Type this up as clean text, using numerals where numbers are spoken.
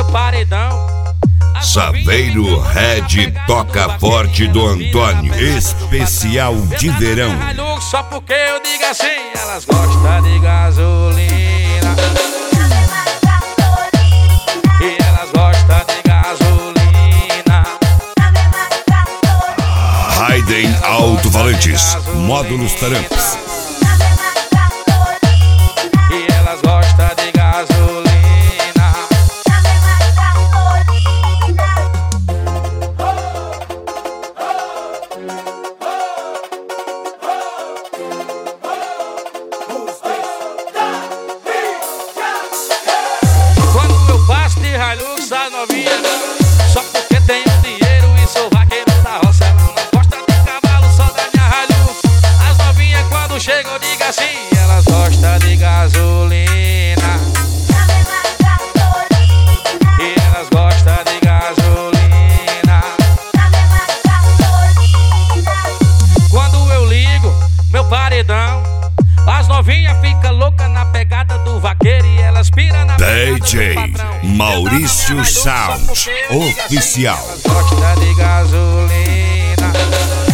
paredão. Saveiro Red toca forte do Antônio, especial de verão. Só porque eu digo assim, elas gostam de gasolina. E elas gostam de gasolina. Raiden Alto-Falantes, módulos Tarampas. E elas gostam de gasolina. Quando eu passo de Hilux, as novinhas, só porque tenho dinheiro e sou vaqueiro da roça, ela não gosta de cavalo, só da minha Hilux. As novinhas quando chegam eu digo assim, elas gostam de gasolina. E elas gostam de gasolina. Quando eu ligo meu paredão, as novinhas ficam loucas na pegada do vaqueiro e elas piram na DJ pegada do patrão. Maurício Sound, oficial. Elas gostam de gasolina.